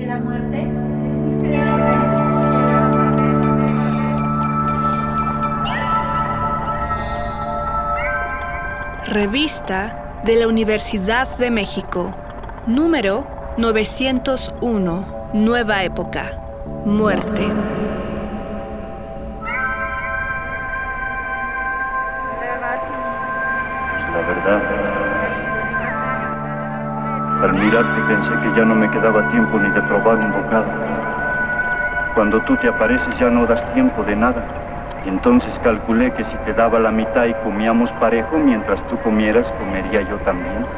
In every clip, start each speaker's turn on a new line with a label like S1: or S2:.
S1: que la muerte resulte de la muerte.
S2: Revista de la Universidad de México, número 901, Nueva Época, Muerte.
S3: La verdad, al mirarte pensé que ya no me quedaba tiempo ni de probar un bocado. Cuando tú te apareces ya no das tiempo de nada. Y entonces calculé que si te daba la mitad y comíamos parejo, mientras tú comieras, comería yo también.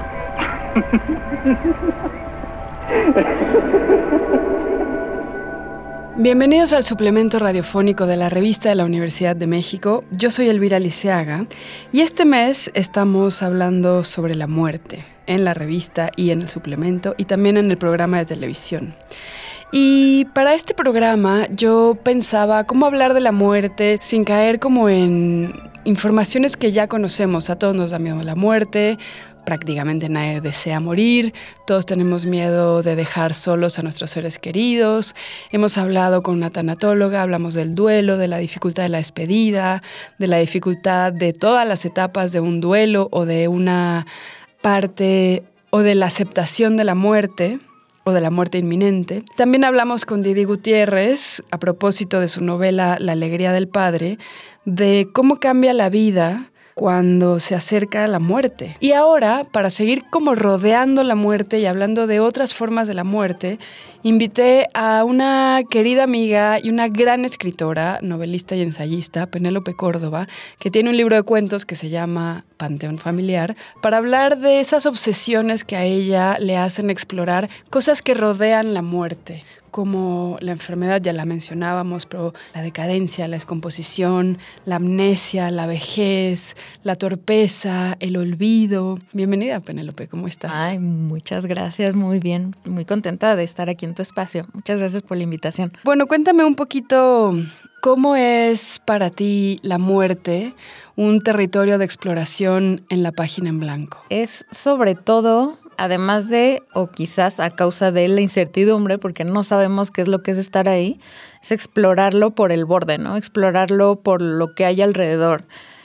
S4: Bienvenidos al suplemento radiofónico de la Revista de la Universidad de México. Yo soy Elvira Liceaga y este mes estamos hablando sobre la muerte en la revista y en el suplemento y también en el programa de televisión. Y para este programa yo pensaba cómo hablar de la muerte sin caer como en informaciones que ya conocemos. A todos nos da miedo la muerte. Prácticamente nadie desea morir, todos tenemos miedo de dejar solos a nuestros seres queridos. Hemos hablado con una tanatóloga, hablamos del duelo, de la dificultad de la despedida, de la dificultad de todas las etapas de un duelo o de una parte o de la aceptación de la muerte o de la muerte inminente. También hablamos con Didi Gutiérrez, a propósito de su novela La alegría del padre, de cómo cambia la vida cuando se acerca la muerte. Y ahora, para seguir como rodeando la muerte y hablando de otras formas de la muerte, invité a una querida amiga y una gran escritora, novelista y ensayista, Penélope Córdoba, que tiene un libro de cuentos que se llama Panteón Familiar, para hablar de esas obsesiones que a ella le hacen explorar cosas que rodean la muerte, como la enfermedad, ya la mencionábamos, pero la decadencia, la descomposición, la amnesia, la vejez, la torpeza, el olvido. Bienvenida, Penélope, ¿cómo estás?
S5: Ay, muchas gracias, muy bien, muy contenta de estar aquí en tu espacio. Muchas gracias por la invitación.
S4: Bueno, cuéntame un poquito, ¿cómo es para ti la muerte un territorio de exploración en la página en blanco?
S5: Es sobre todo, además de, o quizás a causa de la incertidumbre, porque no sabemos qué es lo que es estar ahí, es explorarlo por el borde, ¿no? Explorarlo por lo que hay alrededor.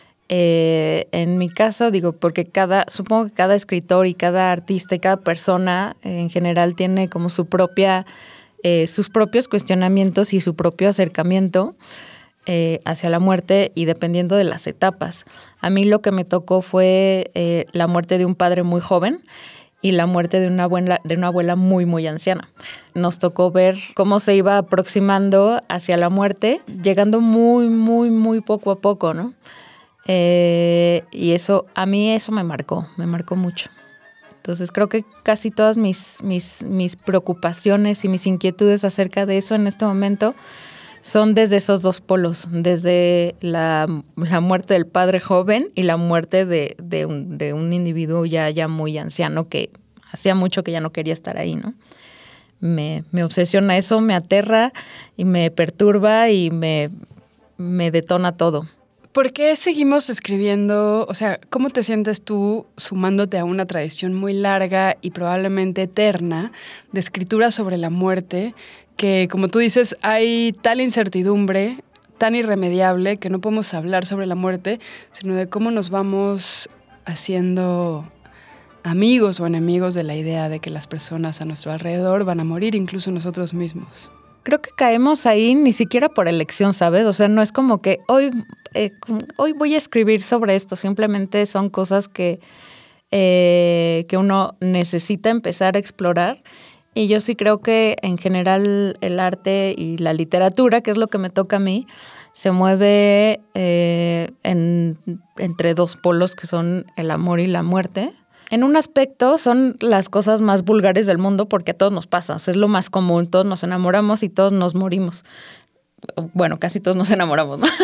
S5: En mi caso, digo, porque supongo que cada escritor y cada artista y cada persona en general tiene como sus propios cuestionamientos y su propio acercamiento hacia la muerte y dependiendo de las etapas. A mí lo que me tocó fue la muerte de un padre muy joven y la muerte de una abuela muy, muy anciana. Nos tocó ver cómo se iba aproximando hacia la muerte, llegando muy, muy, muy poco a poco, ¿no? Y eso, a mí eso me marcó mucho. Entonces creo que casi todas mis preocupaciones y mis inquietudes acerca de eso en este momento son desde esos dos polos, desde la muerte del padre joven y la muerte de un individuo ya muy anciano que hacía mucho que ya no quería estar ahí, ¿no? Me obsesiona eso, me aterra y me perturba y me detona todo.
S4: ¿Por qué seguimos escribiendo? O sea, ¿cómo te sientes tú sumándote a una tradición muy larga y probablemente eterna de escritura sobre la muerte? Que, como tú dices, hay tal incertidumbre, tan irremediable, que no podemos hablar sobre la muerte, sino de cómo nos vamos haciendo amigos o enemigos de la idea de que las personas a nuestro alrededor van a morir, incluso nosotros mismos.
S5: Creo que caemos ahí ni siquiera por elección, ¿sabes? O sea, no es como que hoy voy a escribir sobre esto, simplemente son cosas que uno necesita empezar a explorar. Y yo sí creo que en general el arte y la literatura, que es lo que me toca a mí, se mueve entre dos polos que son el amor y la muerte. En un aspecto son las cosas más vulgares del mundo porque a todos nos pasa, o sea, es lo más común, todos nos enamoramos y todos nos morimos. Bueno, casi todos nos enamoramos, ¿no?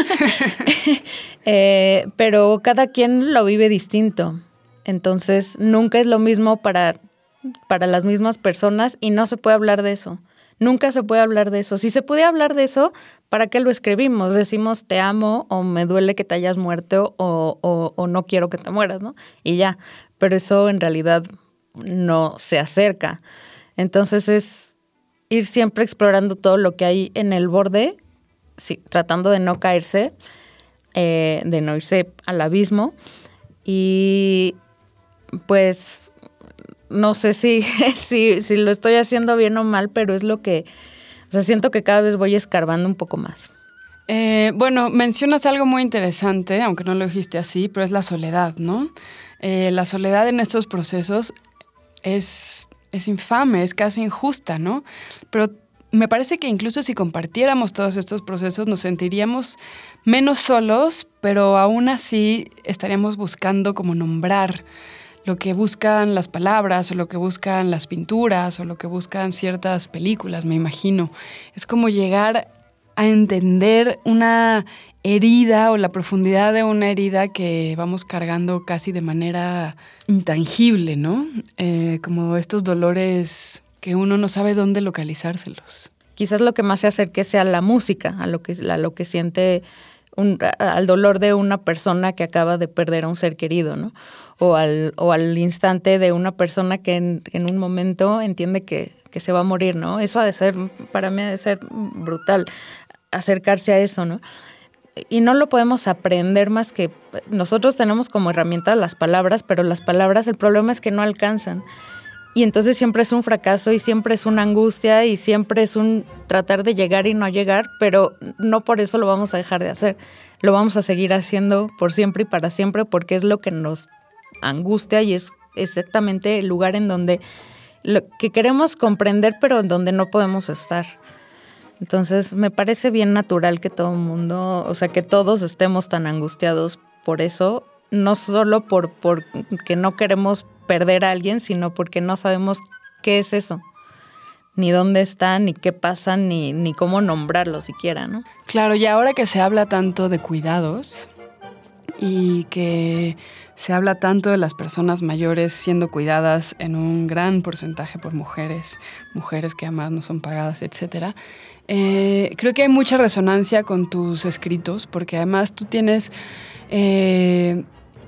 S5: Pero cada quien lo vive distinto, entonces nunca es lo mismo para las mismas personas y no se puede hablar de eso. Nunca se puede hablar de eso. Si se pudiera hablar de eso, ¿para qué lo escribimos? Decimos te amo o me duele que te hayas muerto o no quiero que te mueras, ¿no? Y ya. Pero eso en realidad no se acerca. Entonces ir siempre explorando todo lo que hay en el borde, sí, tratando de no caerse, de no irse al abismo. Y pues no sé si lo estoy haciendo bien o mal, pero es lo que, o sea, siento que cada vez voy escarbando un poco más.
S4: Bueno, mencionas algo muy interesante, aunque no lo dijiste así, pero es la soledad, ¿no? La soledad en estos procesos es infame, es casi injusta, ¿no? Pero me parece que incluso si compartiéramos todos estos procesos nos sentiríamos menos solos, pero aún así estaríamos buscando como nombrar lo que buscan las palabras o lo que buscan las pinturas o lo que buscan ciertas películas, me imagino. Es como llegar a entender una herida o la profundidad de una herida que vamos cargando casi de manera intangible, ¿no? Como estos dolores que uno no sabe dónde localizárselos.
S5: Quizás lo que más se acerque sea la música, a lo que siente al dolor de una persona que acaba de perder a un ser querido, ¿no? O al instante de una persona que en un momento entiende que se va a morir, ¿no? Eso para mí ha de ser brutal, acercarse a eso, ¿no? Y no lo podemos aprender más que nosotros tenemos como herramienta las palabras, pero las palabras, el problema es que no alcanzan. Y entonces siempre es un fracaso y siempre es una angustia y siempre es un tratar de llegar y no llegar, pero no por eso lo vamos a dejar de hacer. Lo vamos a seguir haciendo por siempre y para siempre porque es lo que nos angustia y es exactamente el lugar en donde lo que queremos comprender, pero en donde no podemos estar. Entonces me parece bien natural que todo el mundo, o sea, que todos estemos tan angustiados por eso, no solo por que no queremos perder a alguien, sino porque no sabemos qué es eso, ni dónde está, ni qué pasa, ni cómo nombrarlo siquiera, ¿no?
S4: Claro, y ahora que se habla tanto de cuidados y que se habla tanto de las personas mayores siendo cuidadas en un gran porcentaje por mujeres que además no son pagadas, etcétera. Creo que hay mucha resonancia con tus escritos, porque además tú tienes en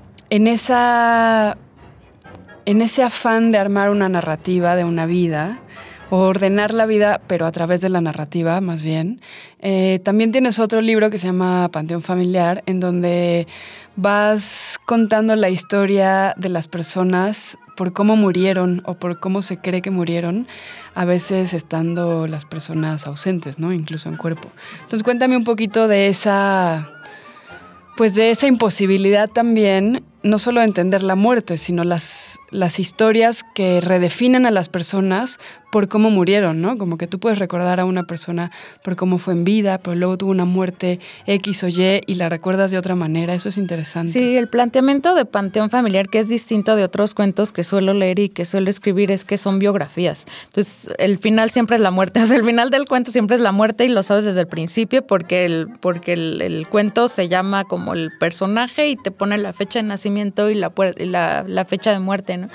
S4: ese afán de armar una narrativa de una vida, o ordenar la vida, pero a través de la narrativa, más bien. También tienes otro libro que se llama Panteón Familiar, en donde vas contando la historia de las personas por cómo murieron o por cómo se cree que murieron, a veces estando las personas ausentes, ¿no? Incluso en cuerpo. Entonces, cuéntame un poquito de esa imposibilidad también, no solo de entender la muerte, sino las historias que redefinen a las personas por cómo murieron, ¿no? Como que tú puedes recordar a una persona por cómo fue en vida, pero luego tuvo una muerte X o Y y la recuerdas de otra manera. Eso es interesante.
S5: Sí, el planteamiento de Panteón Familiar, que es distinto de otros cuentos que suelo leer y que suelo escribir, es que son biografías. Entonces, el final siempre es la muerte. O sea, el final del cuento siempre es la muerte y lo sabes desde el principio porque el cuento se llama como el personaje y te pone la fecha de nacimiento y la fecha de muerte, ¿no?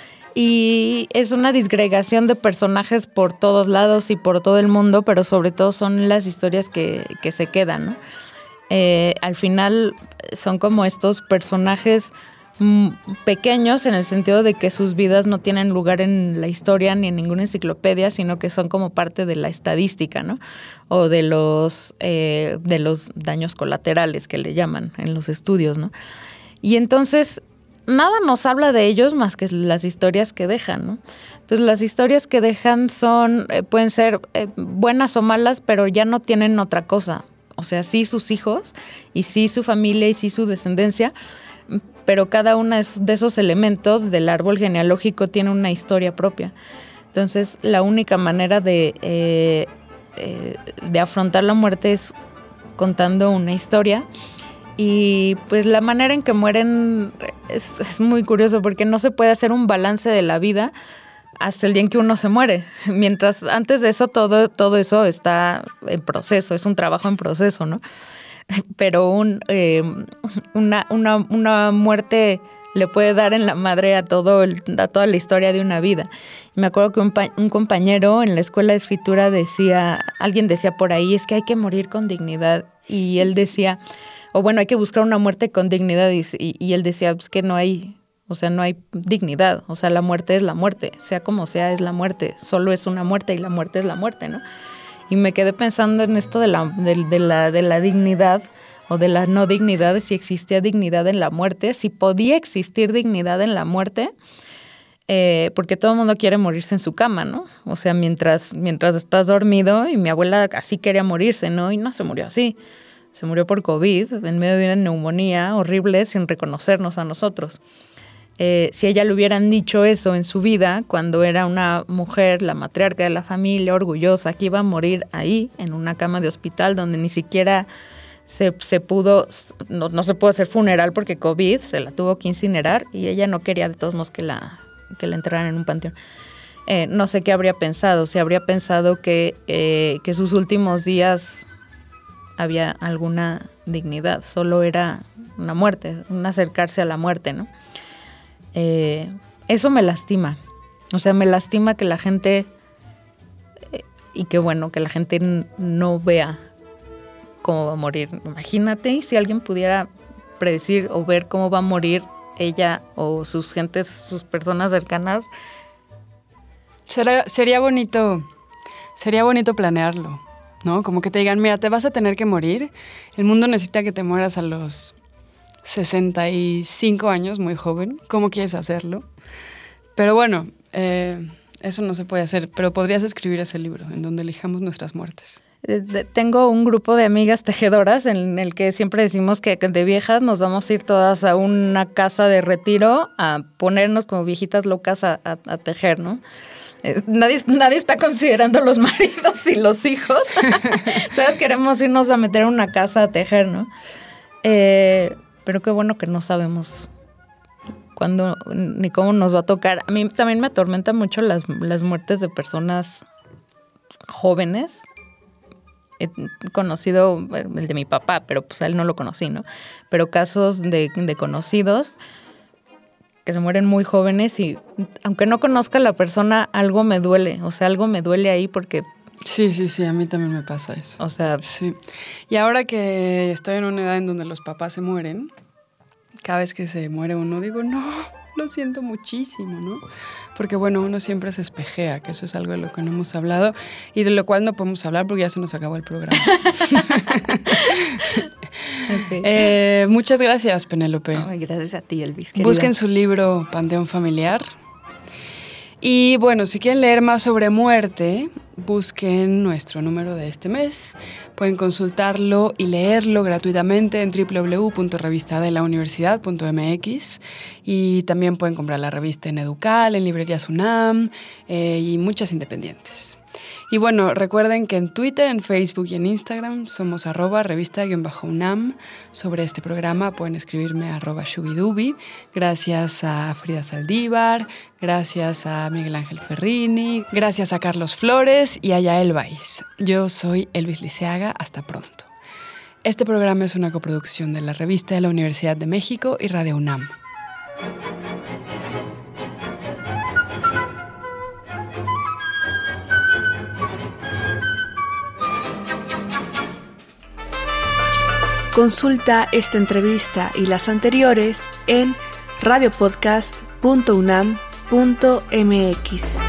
S5: Y es una disgregación de personajes por todos lados y por todo el mundo, pero sobre todo son las historias que se quedan, ¿no? Al final son como estos personajes pequeños en el sentido de que sus vidas no tienen lugar en la historia ni en ninguna enciclopedia, sino que son como parte de la estadística, ¿no? O de los daños colaterales que le llaman en los estudios, ¿no? Y entonces nada nos habla de ellos más que las historias que dejan, ¿no? Entonces las historias que dejan pueden ser buenas o malas, pero ya no tienen otra cosa. O sea, sí sus hijos, y sí su familia, y sí su descendencia, pero cada uno de esos elementos del árbol genealógico tiene una historia propia. Entonces la única manera de afrontar la muerte es contando una historia. Y pues la manera en que mueren es muy curioso porque no se puede hacer un balance de la vida hasta el día en que uno se muere. Mientras antes de eso todo eso está en proceso, es un trabajo en proceso, ¿no? Pero una muerte le puede dar en la madre a toda la historia de una vida. Me acuerdo que un compañero en la escuela de escritura alguien decía por ahí, es que hay que morir con dignidad. Y él decía, hay que buscar una muerte con dignidad. Y él decía, pues que no hay O sea, no hay dignidad. O sea, la muerte es la muerte. Sea como sea, es la muerte. Solo es una muerte y la muerte es la muerte, ¿no? Y me quedé pensando en esto de la dignidad o de la no dignidad, si existía dignidad en la muerte, si podía existir dignidad en la muerte, porque todo el mundo quiere morirse en su cama, ¿no? O sea, mientras estás dormido, y mi abuela así quería morirse, ¿no? Y no se murió así. Se murió por COVID, en medio de una neumonía horrible, sin reconocernos a nosotros. Si ella le hubieran dicho eso en su vida, cuando era una mujer, la matriarca de la familia, orgullosa, que iba a morir ahí, en una cama de hospital, donde ni siquiera se pudo, no se pudo hacer funeral porque COVID, se la tuvo que incinerar, y ella no quería de todos modos que la enterraran en un panteón. No sé qué habría pensado, si habría pensado que sus últimos días había alguna dignidad, solo era una muerte, un acercarse a la muerte, ¿no? Eso me lastima. O sea, me lastima que la gente, y que bueno, que la gente no vea cómo va a morir. Imagínate si alguien pudiera predecir o ver cómo va a morir ella o sus gentes, sus personas cercanas.
S4: Sería bonito planearlo, ¿no? Como que te digan, mira, te vas a tener que morir. El mundo necesita que te mueras a los 65 años, muy joven. ¿Cómo quieres hacerlo? Pero bueno, eso no se puede hacer. Pero podrías escribir ese libro en donde elijamos nuestras muertes.
S5: Tengo un grupo de amigas tejedoras en el que siempre decimos que de viejas nos vamos a ir todas a una casa de retiro a ponernos como viejitas locas a tejer, ¿no? Nadie está considerando los maridos y los hijos. Todas queremos irnos a meter a una casa a tejer, ¿no? Pero qué bueno que no sabemos cuándo ni cómo nos va a tocar. A mí también me atormentan mucho las muertes de personas jóvenes. He conocido el de mi papá, pero pues a él no lo conocí, ¿no? Pero casos de conocidos que se mueren muy jóvenes, y aunque no conozca a la persona, algo me duele. O sea, algo me duele ahí porque...
S4: Sí, a mí también me pasa eso.
S5: O sea...
S4: Sí. Y ahora que estoy en una edad en donde los papás se mueren, cada vez que se muere uno digo, no, lo siento muchísimo, ¿no? Porque bueno, uno siempre se espejea, que eso es algo de lo que no hemos hablado y de lo cual no podemos hablar porque ya se nos acabó el programa. Okay. Muchas gracias, Penélope.
S5: Ay, gracias a ti, Elvis, querida.
S4: Busquen su libro Panteón Familiar. Y bueno, si quieren leer más sobre muerte, busquen nuestro número de este mes. Pueden consultarlo y leerlo gratuitamente en www.revistadelauniversidad.mx, y también pueden comprar la revista en Educal, en librerías UNAM y muchas independientes. Y bueno, recuerden que en Twitter, en Facebook y en Instagram somos @revista_UNAM. Sobre este programa pueden escribirme @shubidubi. Gracias a Frida Saldívar, gracias a Miguel Ángel Ferrini, gracias a Carlos Flores y a Yael Baiz. Yo soy Elvis Liceaga, hasta pronto. Este programa es una coproducción de la Revista de la Universidad de México y Radio UNAM.
S2: Consulta esta entrevista y las anteriores en radiopodcast.unam.mx.